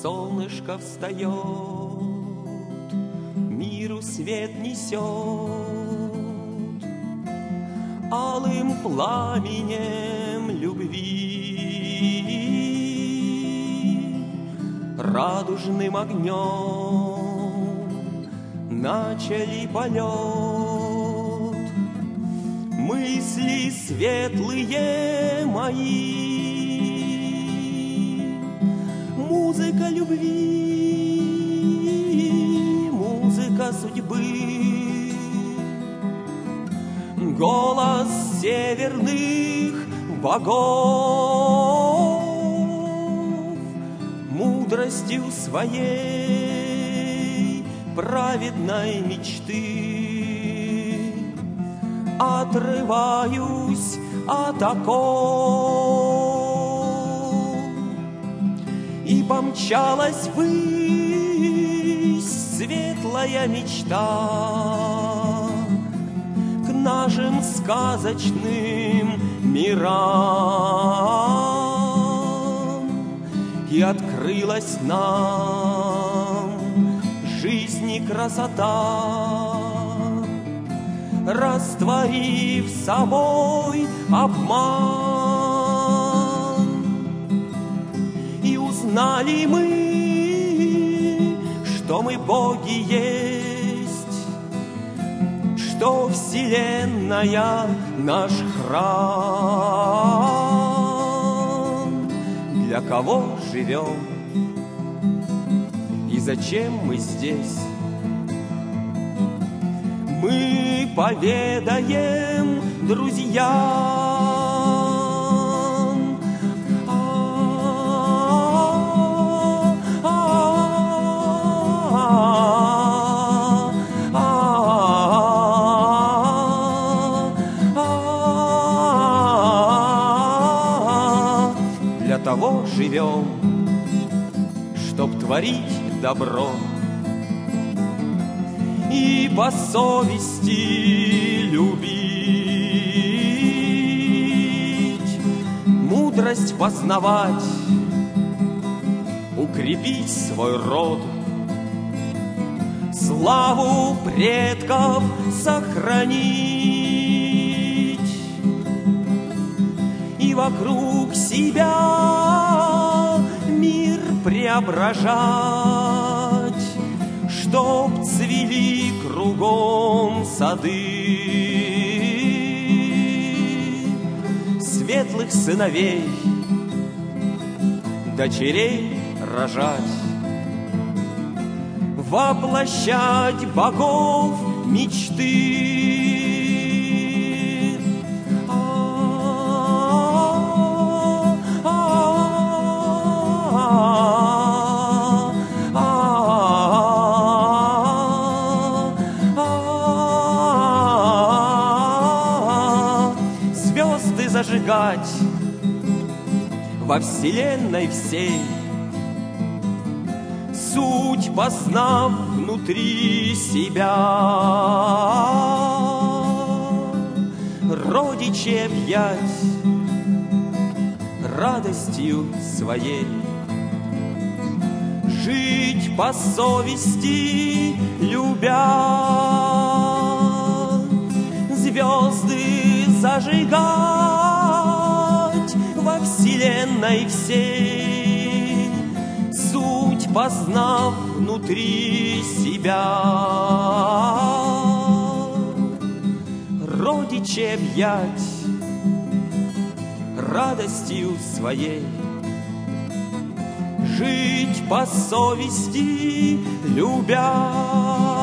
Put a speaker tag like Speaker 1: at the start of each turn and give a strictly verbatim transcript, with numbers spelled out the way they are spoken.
Speaker 1: солнышко встает, миру свет несет, алым пламенем любви, радужным огнем начали полет. Мысли светлые мои, музыка любви, музыка судьбы, голос северных богов, мудростью своей праведной мечты отрываюсь от оков, и помчалась ввысь светлая мечта к нашим сказочным мирам, и открылась нам жизни красота, растворив собой обман. И узнали мы, что мы боги есть, что вселенная наш храм. Для кого живем и зачем мы здесь? Мы поведаем друзьям. Для того живем, чтоб творить добро и по совести любить, мудрость познавать, укрепить свой род, славу предков сохранить и вокруг себя мир преображать, чтоб цвели кругом сады светлых сыновей, дочерей рожать, воплощать богов мечты. Зажигать во вселенной всей, суть познав внутри себя, родичей объять радостью своей, жить по совести любя, звезды зажигать во вселенной всей, суть познав внутри себя, родичей объять радостью своей, жить по совести любя.